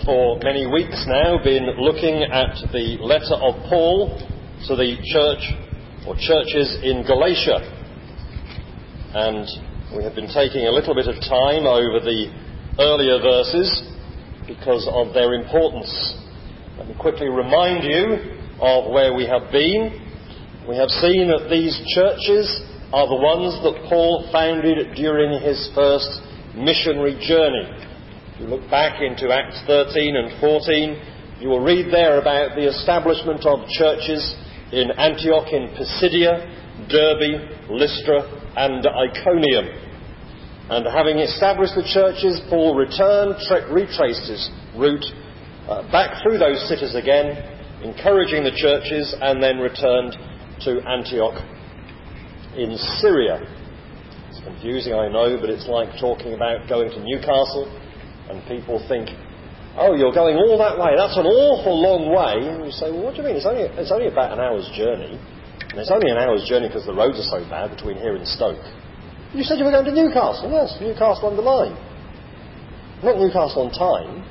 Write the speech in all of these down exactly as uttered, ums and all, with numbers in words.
for many weeks now been looking at the letter of Paul to the church or churches in Galatia. And we have been taking a little bit of time over the earlier verses because of their importance. Let me quickly remind you of where we have been. We have seen that these churches are the ones that Paul founded during his first missionary journey. If you look back into Acts thirteen and fourteen, you will read there about the establishment of churches in Antioch in Pisidia, Derbe, Lystra and Iconium. And having established the churches, Paul returned, tra- retraced his route uh, back through those cities again, encouraging the churches, and then returned to Antioch in Syria. It's confusing, I know, but it's like talking about going to Newcastle, and people think, oh, you're going all that way, that's an awful long way. And you say, well, what do you mean? It's only, it's only about an hour's journey. And it's only an hour's journey because the roads are so bad between here and Stoke. You said you were going to Newcastle. Yes, Newcastle on the line. Not Newcastle on Tyne.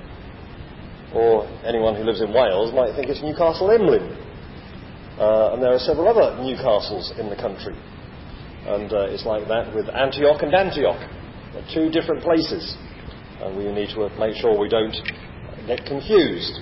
Or anyone who lives in Wales might think it's Newcastle Emlyn. Uh, and there are several other Newcastles in the country. And uh, it's like that with Antioch and Antioch. They're two different places. And we need to make sure we don't get confused.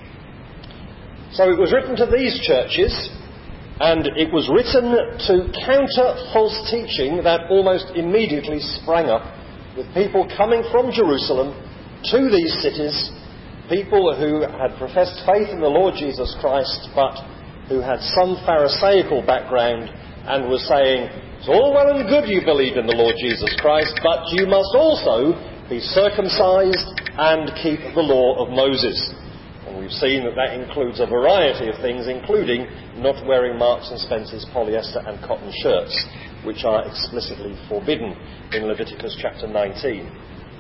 So it was written to these churches, and it was written to counter false teaching that almost immediately sprang up with people coming from Jerusalem to these cities, people who had professed faith in the Lord Jesus Christ, but who had some Pharisaical background and were saying, it's all well and good you believe in the Lord Jesus Christ, but you must also be circumcised and keep the law of Moses. And we've seen that that includes a variety of things, including not wearing Marks and Spencer's polyester and cotton shirts, which are explicitly forbidden in Leviticus chapter nineteen.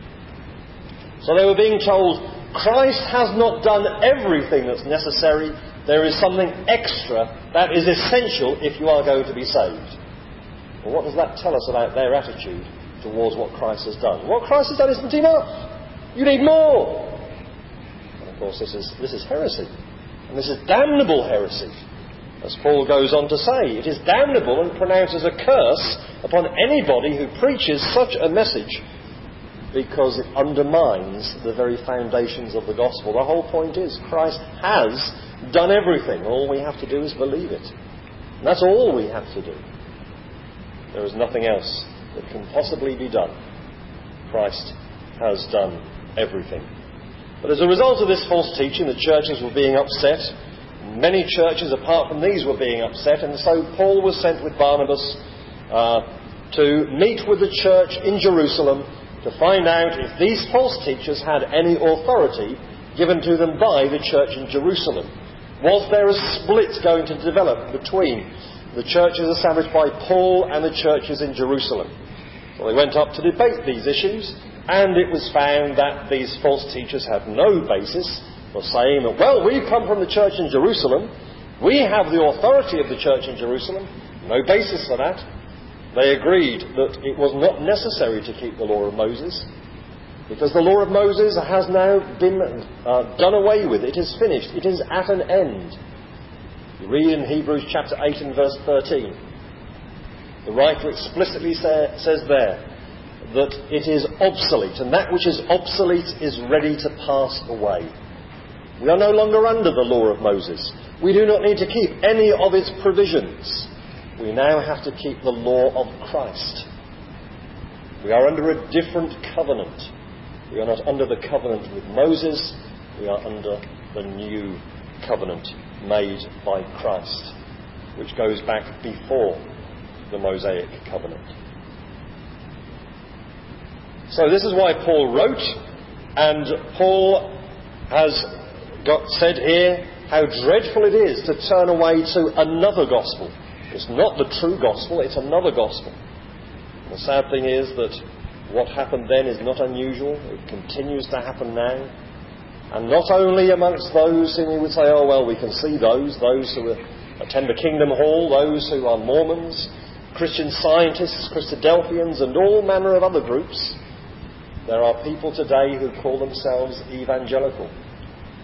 So they were being told, Christ has not done everything that's necessary. There is something extra that is essential if you are going to be saved. Well, what does that tell us about their attitude towards what Christ has done? What Christ has done isn't enough. You need more. And of course, this is this is heresy. And this is damnable heresy. As Paul goes on to say, it is damnable and pronounces a curse upon anybody who preaches such a message, because it undermines the very foundations of the gospel. The whole point is Christ has done everything. All we have to do is believe it. And that's all we have to do. There is nothing else that can possibly be done. Christ has done everything. But as a result of this false teaching, the churches were being upset. Many churches apart from these were being upset, and so Paul was sent with Barnabas uh, to meet with the church in Jerusalem to find out if these false teachers had any authority given to them by the church in Jerusalem. Was there a split going to develop between the churches established by Paul and the churches in Jerusalem? So they went up to debate these issues, and it was found that these false teachers had no basis for saying that, well, we've come from the church in Jerusalem, we have the authority of the church in Jerusalem. No basis for that. They agreed that it was not necessary to keep the law of Moses, because the law of Moses has now been uh, done away with. It is finished. It is at an end. You read in Hebrews chapter eight and verse thirteen. The writer explicitly say, says there that it is obsolete, and that which is obsolete is ready to pass away. We are no longer under the law of Moses. We do not need to keep any of its provisions. We now have to keep the law of Christ. We are under a different covenant. We are not under the covenant with Moses. We are under the new covenant made by Christ, which goes back before the Mosaic covenant. So this is why Paul wrote, and Paul has got said here how dreadful it is to turn away to another gospel. It's not the true gospel, it's another gospel. And the sad thing is that what happened then is not unusual. It continues to happen now. And not only amongst those whom we would say, oh, well, we can see those, those who attend the Kingdom Hall, those who are Mormons, Christian Scientists, Christadelphians, and all manner of other groups. There are people today who call themselves evangelical,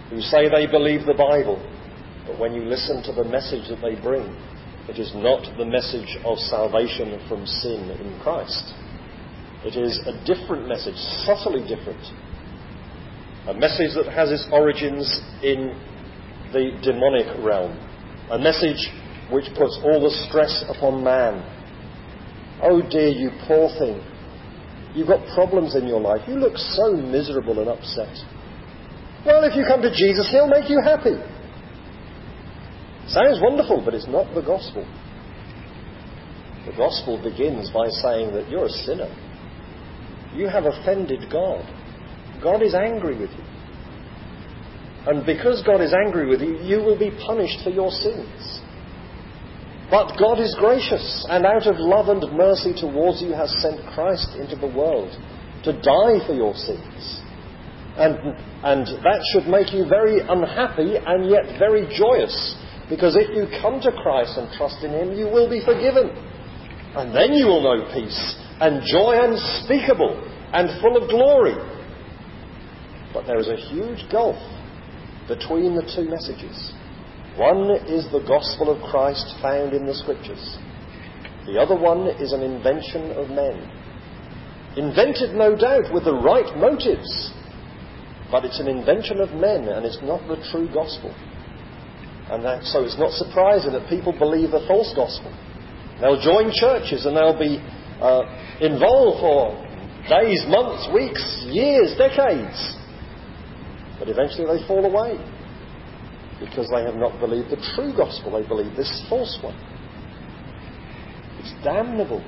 who say they believe the Bible, but when you listen to the message that they bring, it is not the message of salvation from sin in Christ. It is a different message, subtly different. A message that has its origins in the demonic realm. A message which puts all the stress upon man. Oh dear, you poor thing. You've got problems in your life. You look so miserable and upset. Well, if you come to Jesus, He'll make you happy. Sounds wonderful, but it's not the gospel. The gospel begins by saying that you're a sinner. You have offended God. God is angry with you. And because God is angry with you, you will be punished for your sins. But God is gracious, and out of love and mercy towards you has sent Christ into the world to die for your sins. And, and that should make you very unhappy and yet very joyous. Because if you come to Christ and trust in Him, you will be forgiven. And then you will know peace and joy unspeakable and full of glory. But there is a huge gulf between the two messages. One is the gospel of Christ found in the Scriptures. The other one is an invention of men. Invented, no doubt, with the right motives. But it's an invention of men, and it's not the true gospel. And that, so it's not surprising that people believe the false gospel. They'll join churches and they'll be uh, involved for days, months, weeks, years, decades. But eventually they fall away because they have not believed the true gospel. They believe this false one. It's damnable.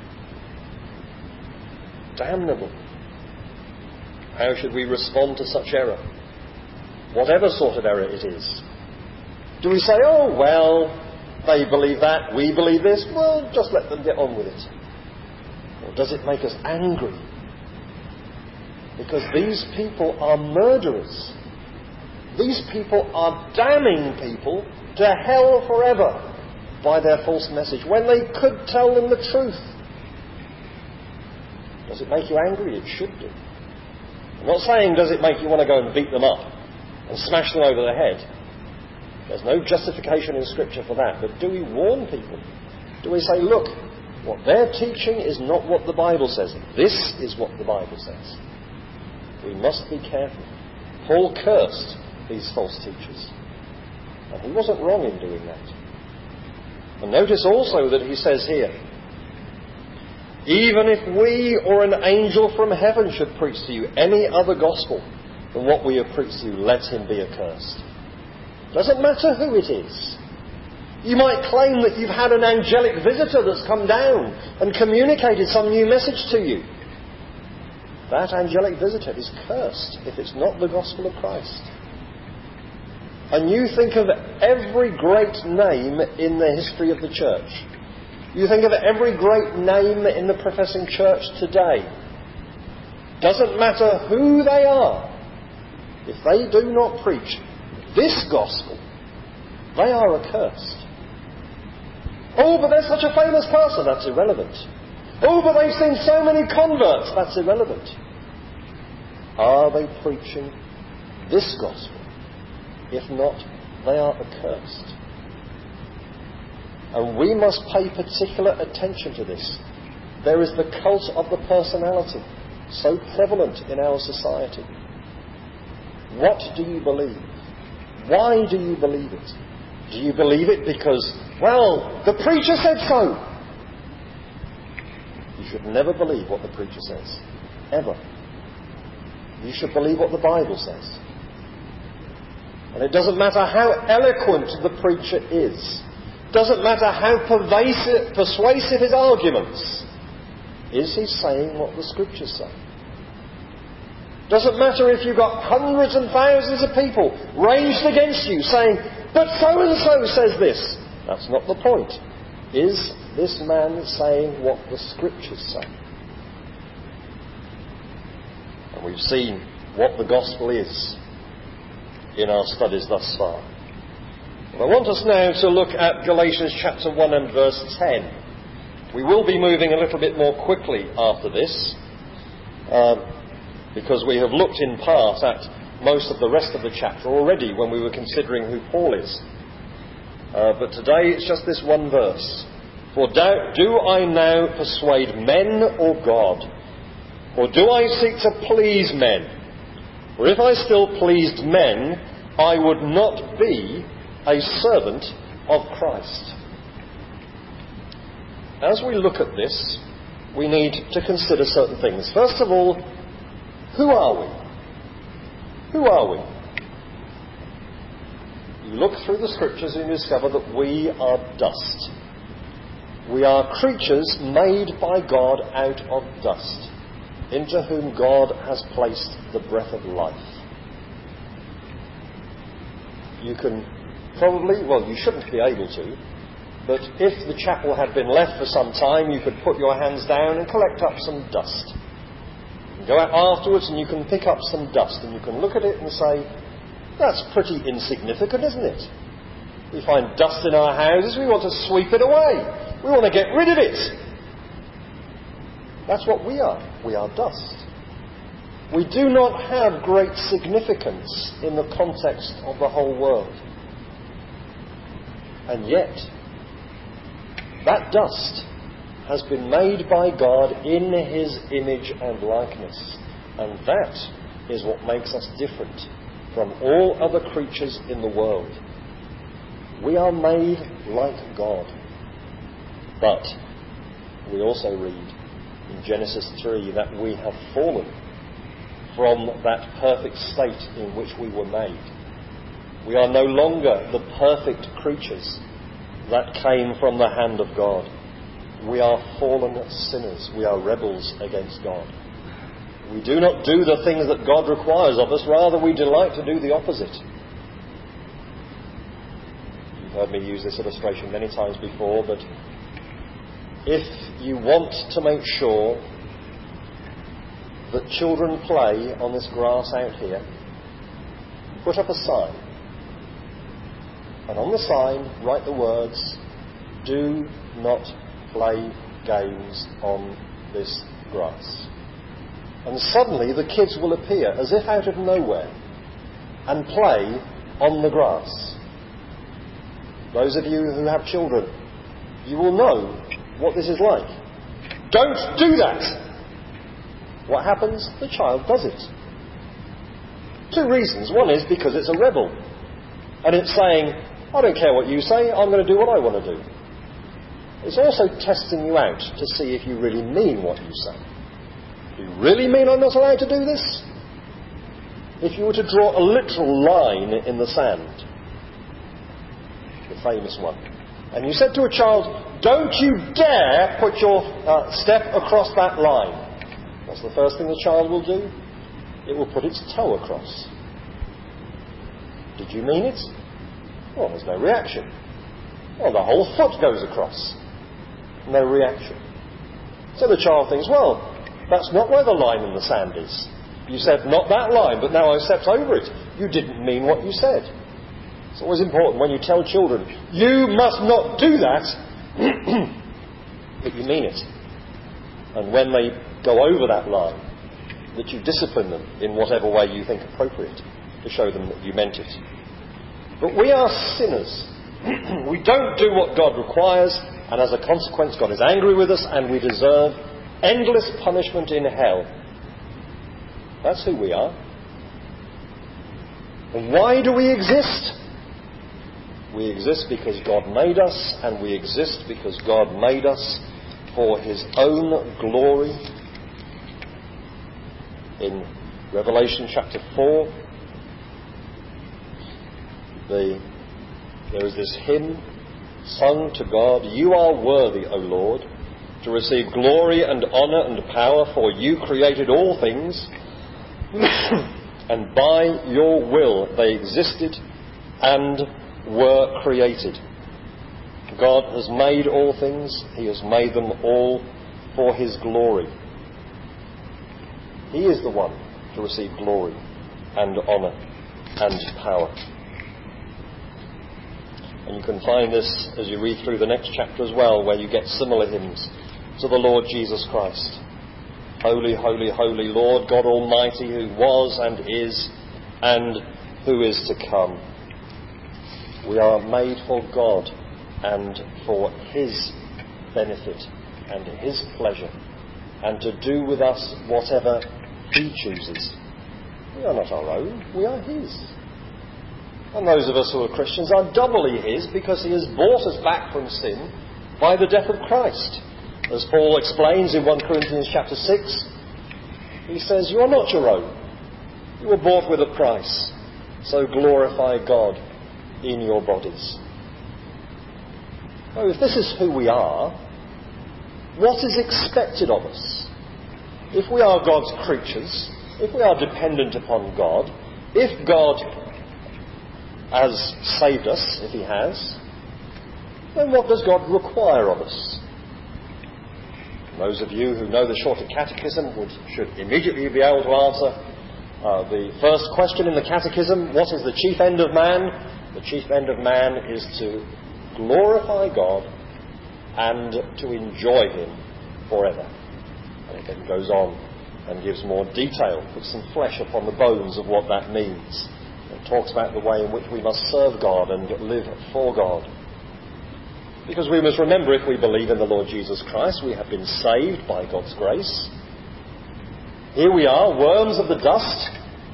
Damnable. How should we respond to such error? Whatever sort of error it is. Do we say, oh, well, they believe that, we believe this, well, just let them get on with it? Or does it make us angry? Because these people are murderers. These people are damning people to hell forever by their false message, when they could tell them the truth. Does it make you angry? It should do. I'm not saying does it make you want to go and beat them up and smash them over the head. There's no justification in Scripture for that. But do we warn people? Do we say, look, what they're teaching is not what the Bible says. This is what the Bible says. We must be careful. Paul cursed these false teachers. And he wasn't wrong in doing that. And notice also that he says here, even if we or an angel from heaven should preach to you any other gospel than what we have preached to you, let him be accursed. Doesn't matter who it is. You might claim that you've had an angelic visitor that's come down and communicated some new message to you. That angelic visitor is cursed if it's not the gospel of Christ. And you think of every great name in the history of the church. You think of every great name in the professing church today. Doesn't matter who they are. If they do not preach this gospel, they are accursed. Oh, but they're such a famous person. That's irrelevant. Oh, but they've seen so many converts. That's irrelevant. Are they preaching this gospel? If not, they are accursed. And we must pay particular attention to this. There is the cult of the personality, so prevalent in our society. What do you believe? Why do you believe it? Do you believe it because, well, the preacher said so? You should never believe what the preacher says. Ever. You should believe what the Bible says. And it doesn't matter how eloquent the preacher is. Doesn't matter how pervasive, persuasive his arguments. Is he saying what the Scriptures say? Doesn't matter if you've got hundreds and thousands of people ranged against you saying, but so-and-so says this. That's not the point. Is this man saying what the Scriptures say? And we've seen what the gospel is in our studies thus far. And I want us now to look at Galatians chapter one and verse ten. We will be moving a little bit more quickly after this, uh, because we have looked in part at most of the rest of the chapter already when we were considering who Paul is. Uh, but today it's just this one verse. For do, do I now persuade men or God? Or do I seek to please men? For if I still pleased men, I would not be a servant of Christ. As we look at this, we need to consider certain things. First of all, who are we? Who are we? You look through the scriptures and you discover that we are dust. We are creatures made by God out of dust, into whom God has placed the breath of life. You can probably, well, you shouldn't be able to, but if the chapel had been left for some time, you could put your hands down and collect up some dust. You can go out afterwards and you can pick up some dust and you can look at it and say, that's pretty insignificant, isn't it? We find dust in our houses, we want to sweep it away. We want to get rid of it. That's what we are. We are dust. We do not have great significance in the context of the whole world. And yet, that dust has been made by God in His image and likeness. And that is what makes us different from all other creatures in the world. We are made like God. But we also read in Genesis three that we have fallen from that perfect state in which we were made. We are no longer the perfect creatures that came from the hand of God. We are fallen sinners. We are rebels against God. We do not do the things that God requires of us. Rather, we delight to do the opposite. You've heard me use this illustration many times before, but if you want to make sure that children play on this grass out here, put up a sign. And on the sign, write the words, do not play games on this grass. And suddenly the kids will appear as if out of nowhere and play on the grass. Those of you who have children, you will know what this is like. Don't do that! What happens? The child does it. Two reasons. One is because it's a rebel. And it's saying, I don't care what you say, I'm going to do what I want to do. It's also testing you out to see if you really mean what you say. Do you really mean I'm not allowed to do this? If you were to draw a literal line in the sand, the famous one, and you said to a child, don't you dare put your uh, step across that line. What's the first thing the child will do? It will put its toe across. Did you mean it? Well, there's no reaction. Well, the whole foot goes across. No reaction. So the child thinks, well, that's not where the line in the sand is. You said not that line, but now I've stepped over it. You didn't mean what you said. It's always important when you tell children, you must not do that, but you mean it. And when they go over that line, that you discipline them in whatever way you think appropriate to show them that you meant it. But we are sinners. We don't do what God requires, and as a consequence God is angry with us and we deserve endless punishment in hell. That's who we are. And why do we exist? We exist because God made us, and we exist because God made us for His own glory. In Revelation chapter four, the, there is this hymn sung to God, you are worthy, O Lord, to receive glory and honour and power, for you created all things, and by your will they existed and were created. God has made all things. He has made them all for His glory. He is the one to receive glory and honour and power. And you can find this as you read through the next chapter as well, where you get similar hymns to the Lord Jesus Christ. Holy, holy, holy Lord God Almighty, who was and is and who is to come. We are made for God and for his benefit and his pleasure, and to do with us whatever he chooses. We are not our own, we are his. And those of us who are Christians are doubly his, because he has bought us back from sin by the death of Christ. As Paul explains in First Corinthians chapter six, he says, you are not your own. You were bought with a price, so glorify God in your bodies. Oh, if this is who we are, what is expected of us? If we are God's creatures, if we are dependent upon God, if God has saved us, if he has, then what does God require of us? Those of you who know the Shorter Catechism would, should immediately be able to answer uh, the first question in the Catechism: what is the chief end of man? The chief end of man is to glorify God and to enjoy him forever. And it then goes on and gives more detail, puts some flesh upon the bones of what that means. It talks about the way in which we must serve God and live for God. Because we must remember, if we believe in the Lord Jesus Christ, we have been saved by God's grace. Here we are, worms of the dust,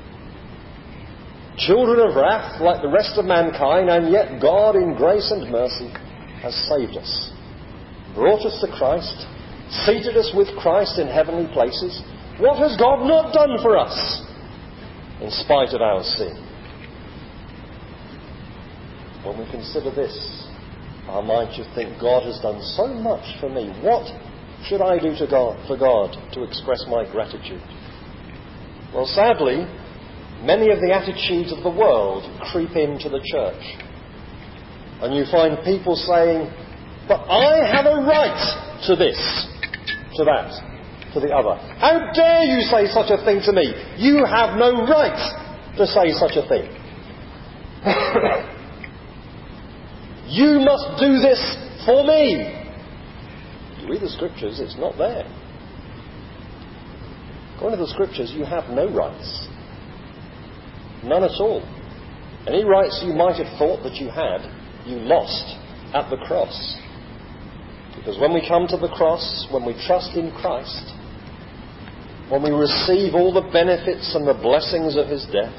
children of wrath like the rest of mankind, and yet God in grace and mercy has saved us, brought us to Christ, seated us with Christ in heavenly places. What has God not done for us in spite of our sin? When we consider this, our mind should think, God has done so much for me. What should I do to God, for God to express my gratitude? Well, sadly, many of the attitudes of the world creep into the church. And you find people saying, but I have a right to this, to that, to the other. How dare you say such a thing to me? You have no right to say such a thing. You must do this for me. You read the scriptures, it's not there. According to the scriptures, you have no rights. None at all. Any rights you might have thought that you had, you lost at the cross. Because when we come to the cross, when we trust in Christ, when we receive all the benefits and the blessings of his death,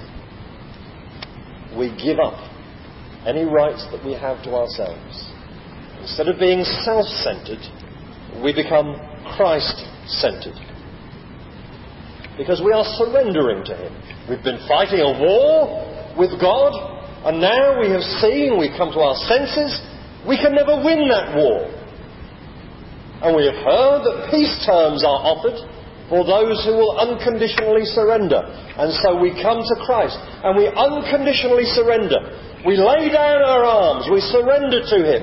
we give up any rights that we have to ourselves. Instead of being self-centred, we become Christ-centred. Because we are surrendering to him. We've been fighting a war with God, and now we have seen, we've come to our senses, we can never win that war. And we have heard that peace terms are offered for those who will unconditionally surrender. And so we come to Christ, and we unconditionally surrender. We lay down our arms, we surrender to him.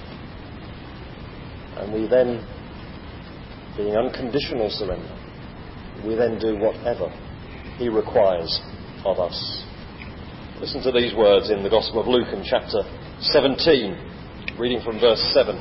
And we then, being unconditional surrender, we then do whatever he requires of us. Listen to these words in the Gospel of Luke in chapter seventeen, reading from verse seven.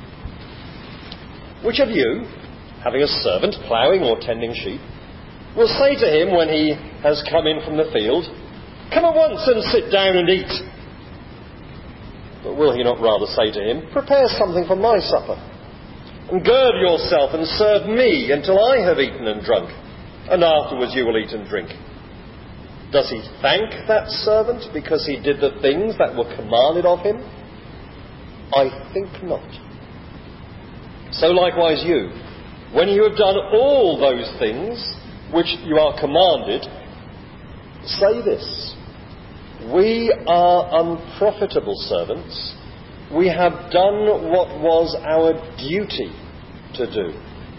Which of you, having a servant ploughing or tending sheep, will say to him when he has come in from the field, come at once and sit down and eat? But will he not rather say to him, prepare something for my supper, and gird yourself and serve me until I have eaten and drunk, and afterwards you will eat and drink? Does he thank that servant because he did the things that were commanded of him? I think not. So likewise you, when you have done all those things which you are commanded, say this: we are unprofitable servants. We have done what was our duty to do.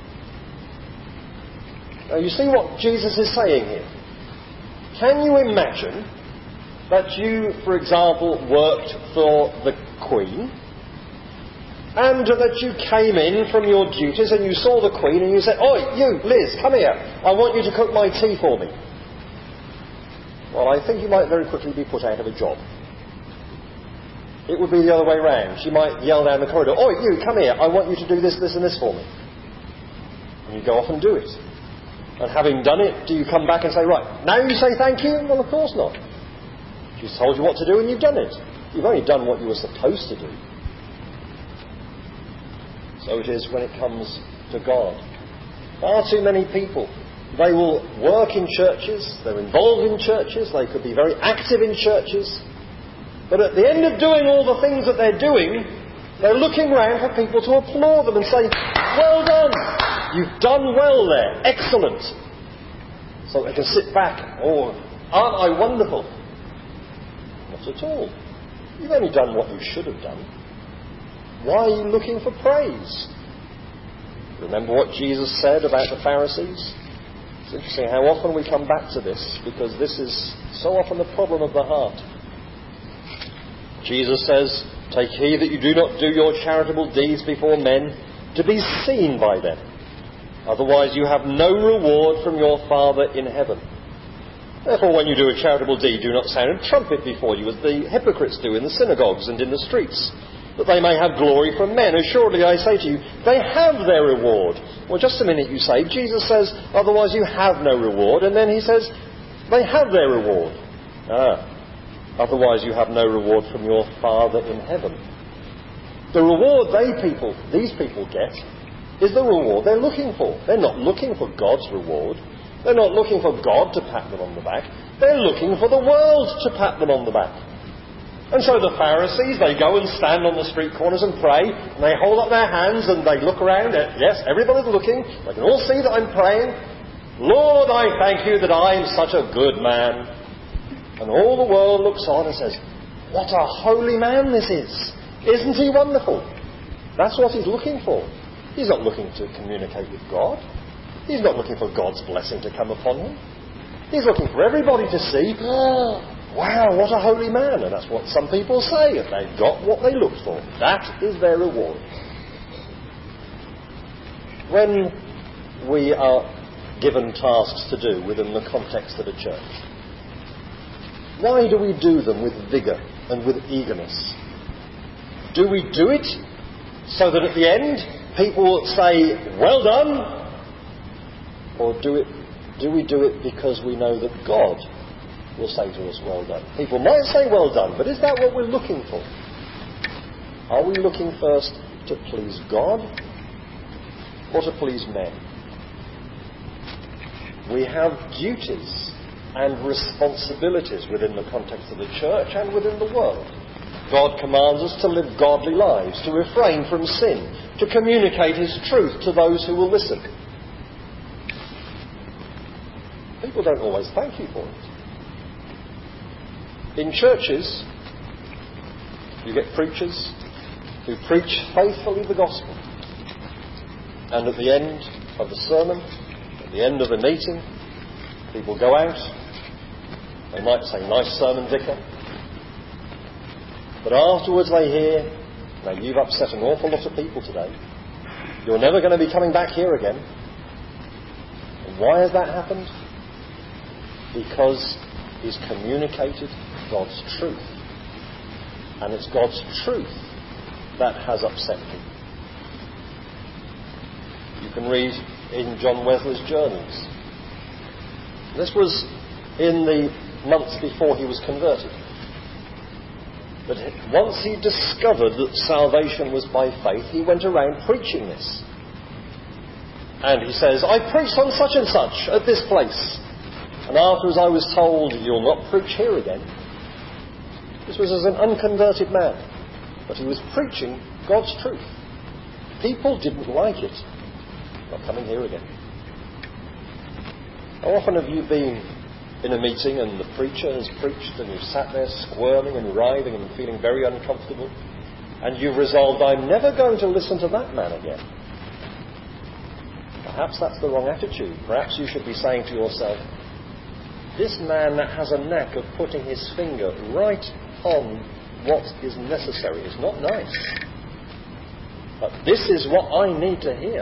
Now you see what Jesus is saying here. Can you imagine that you, for example, worked for the Queen, and that you came in from your duties and you saw the Queen and you said, oi, you, Liz, come here. I want you to cook my tea for me. Well, I think you might very quickly be put out of a job. It would be the other way round. She might yell down the corridor, oi, you, come here. I want you to do this, this and this for me. And you go off and do it. And having done it, do you come back and say, right, now you say thank you? Well, of course not. She's told you what to do and you've done it. You've only done what you were supposed to do. So it is when it comes to God. Far too many people, they will work in churches, they're involved in churches, they could be very active in churches, but at the end of doing all the things that they're doing, they're looking round for people to applaud them and say, well done, you've done well there, excellent. So they can sit back, oh, aren't I wonderful? Not at all. You've only done what you should have done. Why are you looking for praise? Remember what Jesus said about the Pharisees? It's interesting how often we come back to this, because this is so often the problem of the heart. Jesus says, take heed that you do not do your charitable deeds before men to be seen by them. Otherwise you have no reward from your Father in heaven. Therefore, when you do a charitable deed, do not sound a trumpet before you, as the hypocrites do in the synagogues and in the streets, that they may have glory from men. Assuredly, I say to you, they have their reward. Well, just a minute, you say. Jesus says, otherwise you have no reward. And then he says, they have their reward. Ah, otherwise you have no reward from your Father in heaven. The reward they people, these people get, is the reward they're looking for. They're not looking for God's reward. They're not looking for God to pat them on the back. They're looking for the world to pat them on the back. And so the Pharisees, they go and stand on the street corners and pray, and they hold up their hands and they look around. At, yes, everybody's looking. They can all see that I'm praying. Lord, I thank you that I am such a good man. And all the world looks on and says, what a holy man this is. Isn't he wonderful? That's what he's looking for. He's not looking to communicate with God. He's not looking for God's blessing to come upon him. He's looking for everybody to see, oh, wow, what a holy man. And that's what some people say. If they've got what they looked for, that is their reward. When we are given tasks to do within the context of a church, why do we do them with vigour and with eagerness? Do we do it so that at the end people will say, well done? Or do it? Do we do it because we know that God will say to us, well done? People might say well done, but is that what we're looking for? Are we looking first to please God or to please men? We have duties and responsibilities within the context of the church and within the world. God commands us to live godly lives, to refrain from sin, to communicate His truth to those who will listen. People don't always thank you for it. In churches, you get preachers who preach faithfully the gospel. And at the end of the sermon, at the end of the meeting, people go out. They might say, nice sermon, vicar. But afterwards they hear, now you've upset an awful lot of people today. You're never going to be coming back here again. And why has that happened? Because he's communicated God's truth. And it's God's truth that has upset people. You can read in John Wesley's journals. This was in the months before he was converted. But once he discovered that salvation was by faith, he went around preaching this. And he says, I preached on such and such at this place. And afterwards I was told, you'll not preach here again. This was as an unconverted man. But he was preaching God's truth. People didn't like it. Not coming here again. How often have you been in a meeting and the preacher has preached and you've sat there squirming and writhing and feeling very uncomfortable, and you've resolved, I'm never going to listen to that man again? Perhaps that's the wrong attitude. Perhaps you should be saying to yourself, this man that has a knack of putting his finger right on what is necessary is not nice. But this is what I need to hear.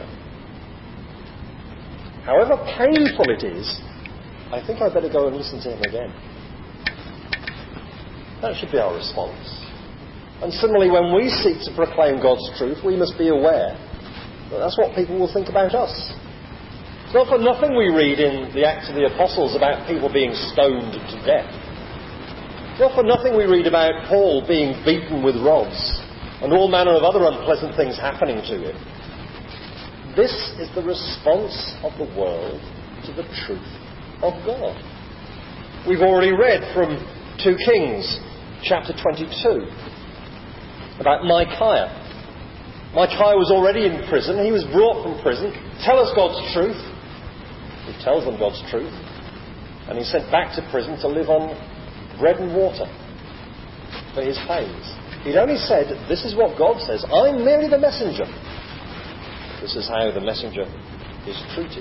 However painful it is, I think I better go and listen to him again. That should be our response. And similarly, when we seek to proclaim God's truth, we must be aware that that's what people will think about us. not for nothing we read in the Acts of the Apostles about people being stoned to death. It's not for nothing we read about Paul being beaten with rods and all manner of other unpleasant things happening to him. This is the response of the world to the truth of God. We've already read from Second Kings chapter twenty-two about Micaiah. Micaiah was already in prison. He was brought from prison. Tell us God's truth. He tells them God's truth. And he's sent back to prison to live on bread and water for his pains. He'd only said, this is what God says. I'm merely the messenger. This is how the messenger is treated.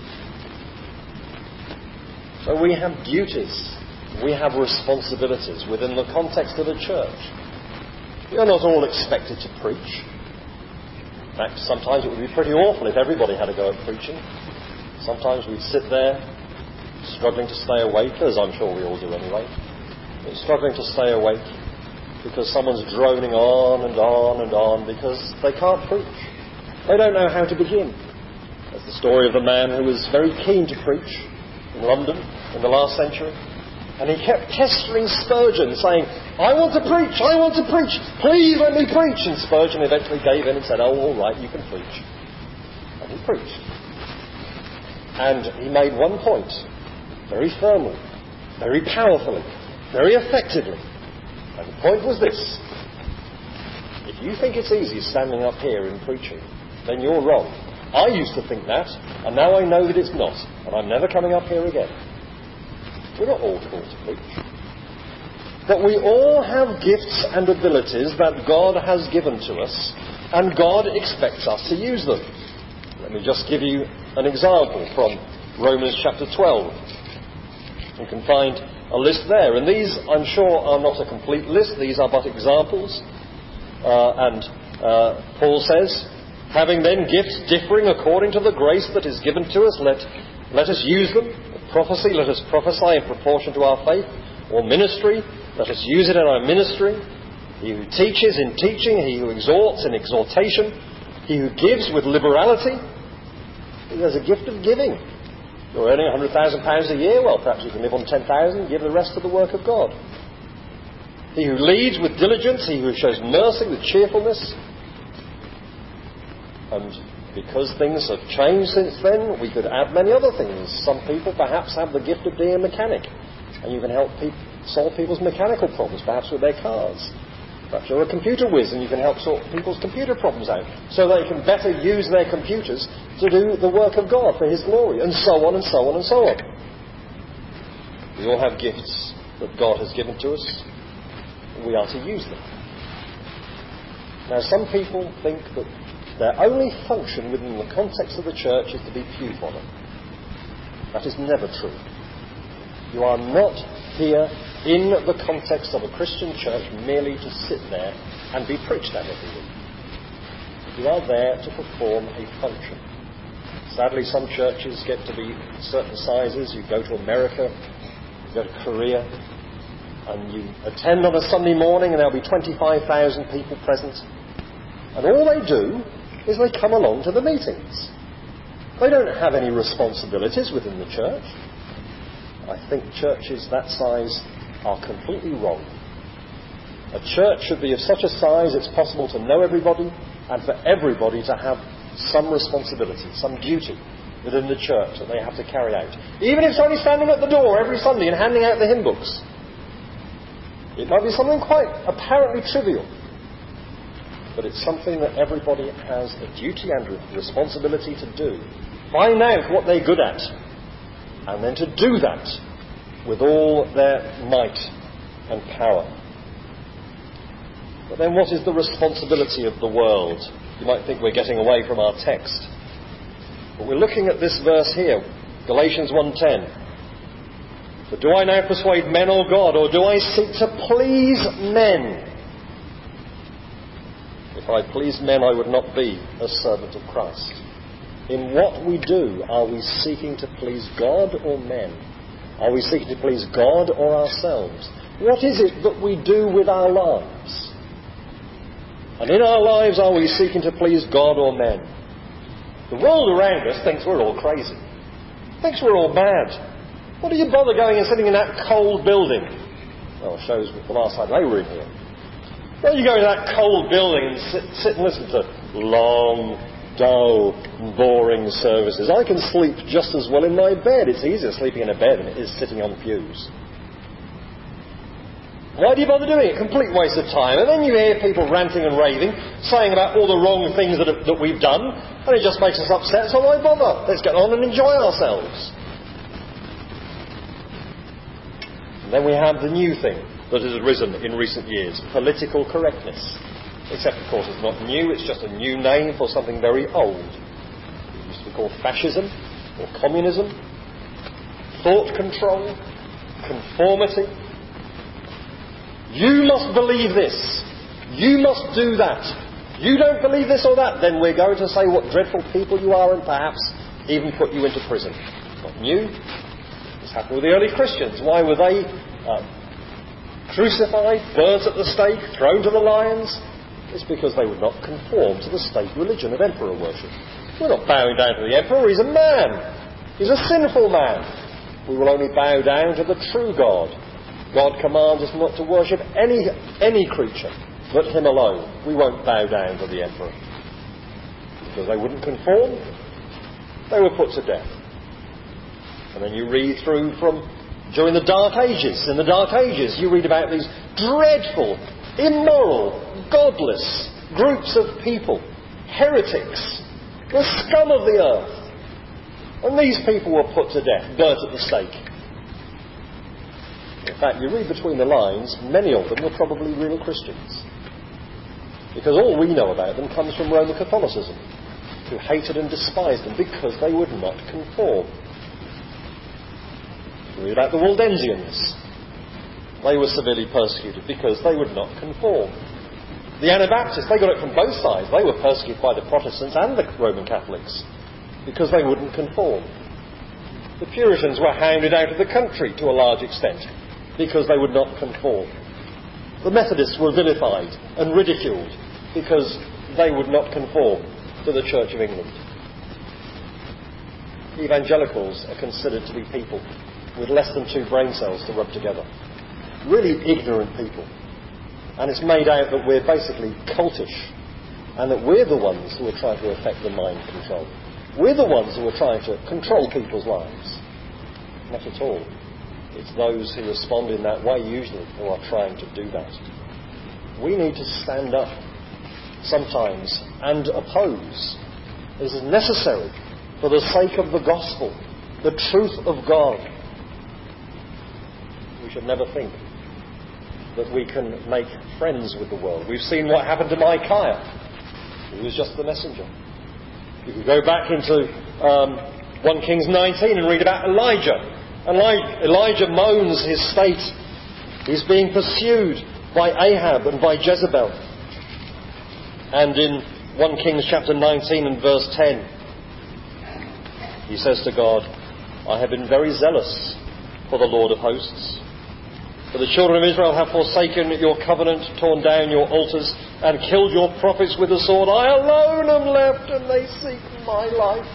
So we have duties. We have responsibilities within the context of the church. We are not all expected to preach. In fact, sometimes it would be pretty awful if everybody had a go at preaching. Sometimes we'd sit there struggling to stay awake, as I'm sure we all do anyway. But struggling to stay awake because someone's droning on and on and on because they can't preach. They don't know how to begin. That's the story of the man who was very keen to preach in London in the last century. And he kept pestering Spurgeon, saying, I want to preach, I want to preach, please let me preach. And Spurgeon eventually gave in and said, oh, all right, you can preach. And he preached. And he made one point, very firmly, very powerfully, very effectively. And the point was this. If you think it's easy standing up here and preaching, then you're wrong. I used to think that, and now I know that it's not. And I'm never coming up here again. We're not all called to preach. But we all have gifts and abilities that God has given to us, and God expects us to use them. Let me just give you an example from Romans chapter twelve. You can find a list there. And these, I'm sure, are not a complete list. These are but examples. Uh, and uh, Paul says, having then gifts differing according to the grace that is given to us, let, let us use them. Prophecy, let us prophesy in proportion to our faith. Or ministry, let us use it in our ministry. He who teaches in teaching, he who exhorts in exhortation, he who gives with liberality. There's a gift of giving. You're earning one hundred thousand pounds a year, well, perhaps you can live on ten thousand, give the rest to the work of God. He who leads with diligence, he who shows mercy with cheerfulness. And because things have changed since then, we could add many other things. Some people perhaps have the gift of being a mechanic, and you can help pe- solve people's mechanical problems, perhaps with their cars. Perhaps you're a computer whiz and you can help sort people's computer problems out, so they can better use their computers to do the work of God for His glory, and so on and so on and so on. We all have gifts that God has given to us. We are to use them. Now, some people think that their only function within the context of the church is to be pew fodder. That is never true. You are not here in the context of a Christian church merely to sit there and be preached at every week. You are there to perform a function. Sadly, some churches get to be certain sizes. You go to America, you go to Korea, and you attend on a Sunday morning and there'll be twenty-five thousand people present. And all they do is they come along to the meetings. They don't have any responsibilities within the church. I think churches that size are completely wrong. A church should be of such a size it's possible to know everybody and for everybody to have some responsibility, some duty within the church that they have to carry out. Even if it's only standing at the door every Sunday and handing out the hymn books. It might be something quite apparently trivial, but it's something that everybody has a duty and responsibility to do. Find out what they're good at, and then to do that with all their might and power. But then what is the responsibility of the world? You might think we're getting away from our text. But we're looking at this verse here, Galatians one ten. But do I now persuade men or God, or do I seek to please men? If I pleased men, I would not be a servant of Christ. In what we do, are we seeking to please God or men? Are we seeking to please God or ourselves? What is it that we do with our lives? And in our lives, are we seeking to please God or men? The world around us thinks we're all crazy. thinks we're all mad. What do you bother going and sitting in that cold building? Well, it shows the last time they were in here. Why don't you go into that cold building and sit, sit and listen to long, dull, boring services? I can sleep just as well in my bed. It's easier sleeping in a bed than it is sitting on pews. Why do you bother doing it? Complete waste of time. And then you hear people ranting and raving, saying about all the wrong things that, have, that we've done, and it just makes us upset, so why bother? Let's get on and enjoy ourselves. And then we have the new thing that has arisen in recent years, political correctness. Except, of course, it's not new, it's just a new name for something very old. It used to be called fascism, or communism, thought control, conformity. You must believe this. You must do that. You don't believe this or that, then we're going to say what dreadful people you are and perhaps even put you into prison. Not new. This happened with the early Christians. Why were they uh, crucified, burnt at the stake, thrown to the lions? It's because they would not conform to the state religion of emperor worship. We're not bowing down to the emperor. He's a man. He's a sinful man. We will only bow down to the true God. God commands us not to worship any any creature but him alone. We won't bow down to the emperor. Because they wouldn't conform, they were put to death. And then you read through from during the Dark Ages. In the Dark Ages you read about these dreadful, immoral, godless groups of people, heretics, the scum of the earth. And these people were put to death, burnt at the stake. In fact, you read between the lines, many of them were probably real Christians. Because all we know about them comes from Roman Catholicism, who hated and despised them because they would not conform. You read about the Waldensians. They were severely persecuted because they would not conform. The Anabaptists, they got it from both sides. They were persecuted by the Protestants and the Roman Catholics because they wouldn't conform. The Puritans were hounded out of the country to a large extent because they would not conform. The Methodists were vilified and ridiculed because they would not conform to the Church of England. Evangelicals are considered to be people with less than two brain cells to rub together. Really ignorant people. And it's made out that we're basically cultish and that we're the ones who are trying to effect the mind control. We're the ones who are trying to control people's lives. Not at all. It's those who respond in that way, usually, who are trying to do that. We need to stand up, sometimes, and oppose. This is necessary for the sake of the gospel, the truth of God. We should never think that we can make friends with the world. We've seen what happened to Micaiah. He was just the messenger. You can go back into um, First Kings nineteen and read about Elijah. Elijah moans his state. He's being pursued by Ahab and by Jezebel. And in First Kings chapter nineteen and verse ten, he says to God, I have been very zealous for the Lord of hosts. For the children of Israel have forsaken your covenant, torn down your altars, and killed your prophets with the sword. I alone am left, and they seek my life.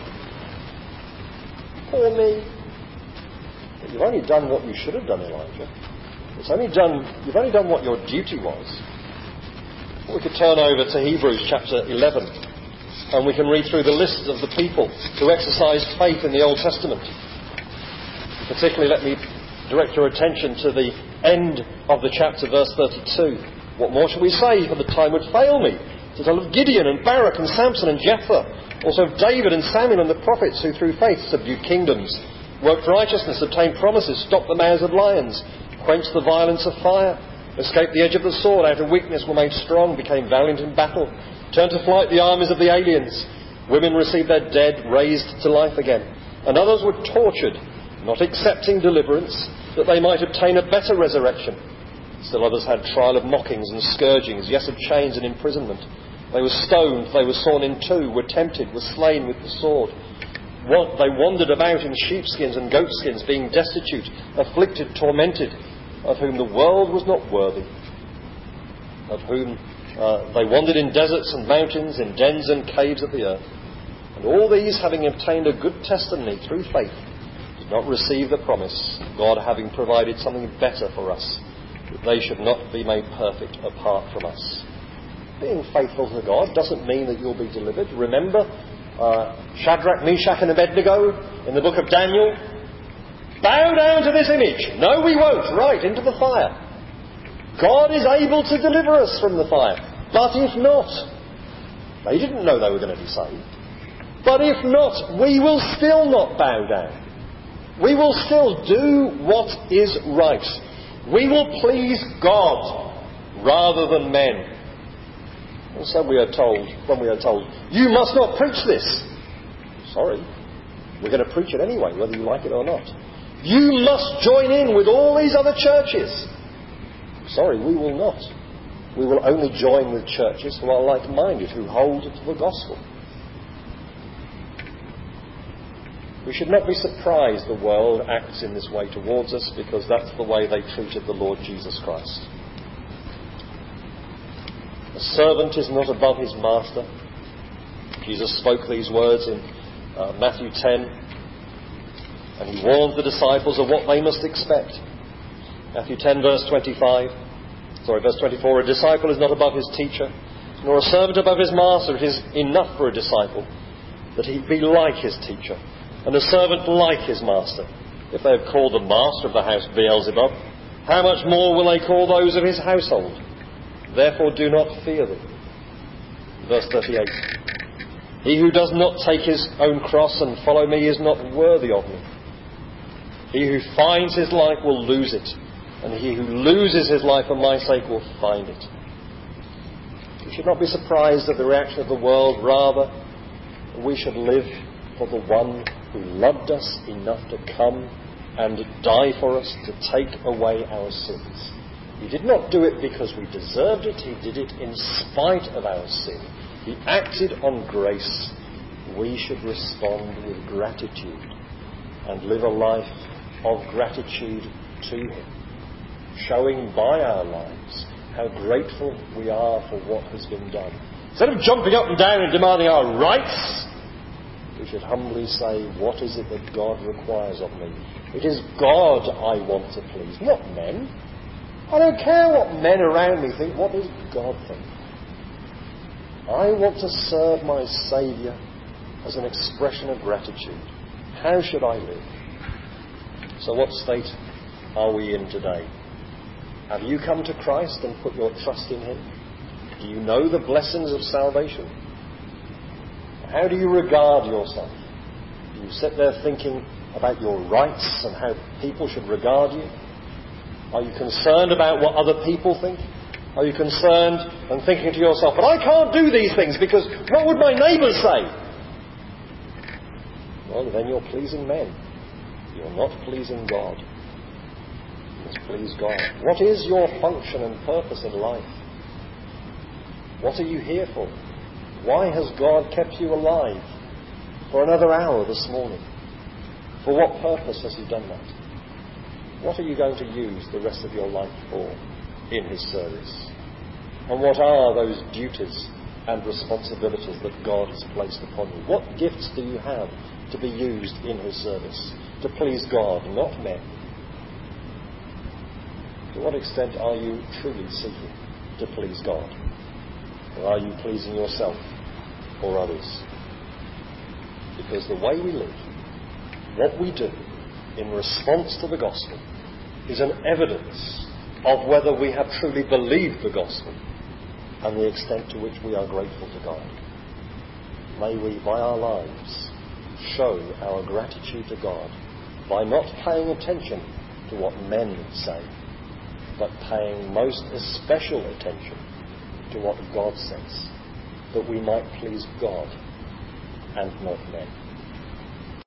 Poor me. But you've only done what you should have done, Elijah. It's only done. You've only done what your duty was. We could turn over to Hebrews chapter eleven, and we can read through the list of the people who exercised faith in the Old Testament. Particularly, let me direct your attention to the end of the chapter, verse thirty-two. What more shall we say, for the time would fail me to tell of Gideon and Barak and Samson and Jephthah, also of David and Samuel and the prophets who through faith subdued kingdoms, worked righteousness, obtained promises, stopped the mouths of lions, quenched the violence of fire, escaped the edge of the sword, out of weakness were made strong, became valiant in battle, turned to flight the armies of the aliens. Women received their dead raised to life again, and others were tortured, not accepting deliverance, that they might obtain a better resurrection. Still others had trial of mockings and scourgings, yes, of chains and imprisonment. They were stoned, they were sawn in two, were tempted, were slain with the sword. They wandered about in sheepskins and goatskins, being destitute, afflicted, tormented, of whom the world was not worthy, of whom uh, they wandered in deserts and mountains, in dens and caves of the earth. And all these, having obtained a good testimony through faith, did not receive the promise, God having provided something better for us, that they should not be made perfect apart from us. Being faithful to God doesn't mean that you'll be delivered. Remember uh, Shadrach, Meshach and Abednego in the book of Daniel? Bow down to this image. No, we won't. Right, into the fire. God is able to deliver us from the fire. But if not, they didn't know they were going to be saved. But if not, we will still not bow down. We will still do what is right. We will please God rather than men. And so we are told, when we are told, you must not preach this. Sorry, we're going to preach it anyway, whether you like it or not. You must join in with all these other churches. Sorry, we will not. We will only join with churches who are like-minded, who hold to the gospel. We should not be surprised the world acts in this way towards us, because that's the way they treated the Lord Jesus Christ. A servant is not above his master. Jesus spoke these words in uh, Matthew ten, and he warned the disciples of what they must expect. Matthew ten, verse twenty-five. Sorry, verse twenty-four. A disciple is not above his teacher, nor a servant above his master. It is enough for a disciple that he be like his teacher, and a servant like his master. If they have called the master of the house Beelzebub, how much more will they call those of his household? Therefore do not fear them. Verse thirty-eight. He who does not take his own cross and follow me is not worthy of me. He who finds his life will lose it, and he who loses his life for my sake will find it. We should not be surprised at the reaction of the world. Rather, we should live for the one who loved us enough to come and die for us, to take away our sins. He did not do it because we deserved it. He did it in spite of our sin. He acted on grace. We should respond with gratitude and live a life of gratitude to him, showing by our lives how grateful we are for what has been done. Instead of jumping up and down and demanding our rights, we should humbly say, what is it that God requires of me? It is God I want to please, not men. I don't care what men around me think. What does God think? I want to serve my Saviour as an expression of gratitude. How should I live? So what state are we in today? Have you come to Christ and put your trust in him? Do you know the blessings of salvation? How do you regard yourself? Do you sit there thinking about your rights and how people should regard you? Are you concerned about what other people think? Are you concerned and thinking to yourself, but I can't do these things because what would my neighbours say? Well, then you're pleasing men. You're not pleasing God. You must please God. What is your function and purpose in life? What are you here for? Why has God kept you alive for another hour this morning? For what purpose has he done that? What are you going to use the rest of your life for in his service? And what are those duties and responsibilities that God has placed upon you? What gifts do you have to be used in his service? To please God, not men. To what extent are you truly seeking to please God? Or are you pleasing yourself or others? Because the way we live, what we do in response to the gospel, is an evidence of whether we have truly believed the gospel and the extent to which we are grateful to God. May we, by our lives, show our gratitude to God by not paying attention to what men say, but paying most especial attention to what God says, that we might please God and not men.